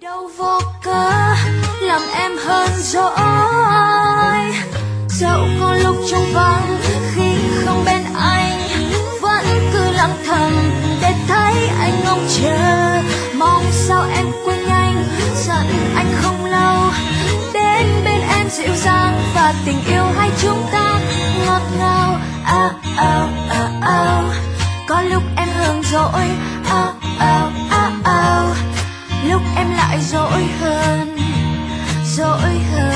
đâu vô cớ làm em hơn dỗi, dẫu có lúc trống vắng khi không bên anh vẫn cứ lặng thầm để thấy anh ngóng chờ, mong sao em quên nhanh giận anh không lâu, đến bên em dịu dàng và tình yêu hai chúng ta ngọt ngào. Có lúc em hờn dỗi, lúc em lại dỗi hơn, dỗi hơn.